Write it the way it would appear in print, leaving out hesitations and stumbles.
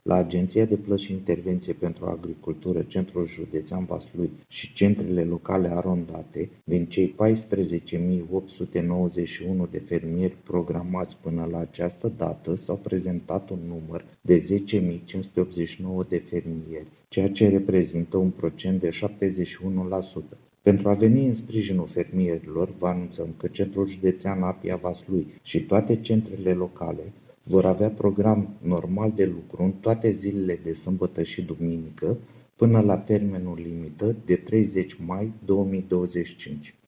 La Agenția de Plăți și Intervenție pentru Agricultură, Centrul Județean Vaslui și centrele locale arondate, din cei 14.891 de fermieri programați până la această dată, s-au prezentat un număr de 10.589 de fermieri, ceea ce reprezintă un procent de 71%. Pentru a veni în sprijinul fermierilor, vă anunțăm că Centrul Județean Apia Vaslui și toate centrele locale vor avea program normal de lucru în toate zilele de sâmbătă și duminică, până la termenul limită de 30 mai 2025.